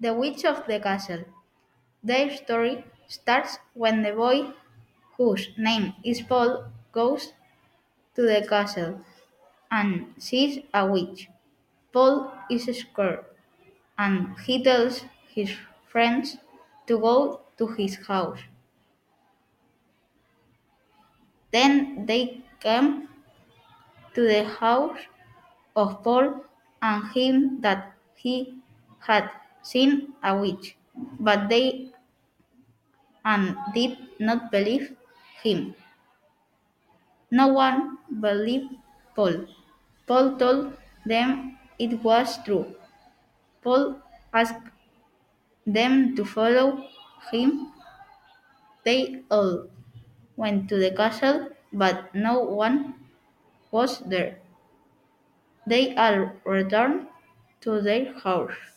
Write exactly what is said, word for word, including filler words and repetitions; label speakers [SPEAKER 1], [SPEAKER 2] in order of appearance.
[SPEAKER 1] The Witch of the Castle. Their story starts when the boy, whose name is Paul, goes to the castle and sees a witch. Paul is scared and he tells his friends to go to his house. Then they come to the house of Paul and him that he had seen a witch, but they and did not believe him. No one believed Paul. Paul told them it was true. Paul asked them to follow him. They all went to the castle, but no one was there. They all returned to their house.